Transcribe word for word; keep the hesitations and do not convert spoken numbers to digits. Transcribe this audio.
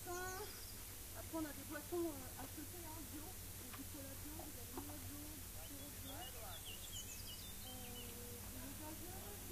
pain. Après, on a des boissons euh, à côté, hein, bio. Du cola bio, vous avez Milo bio, du sirop bio. Euh, de l'eau gazeuse.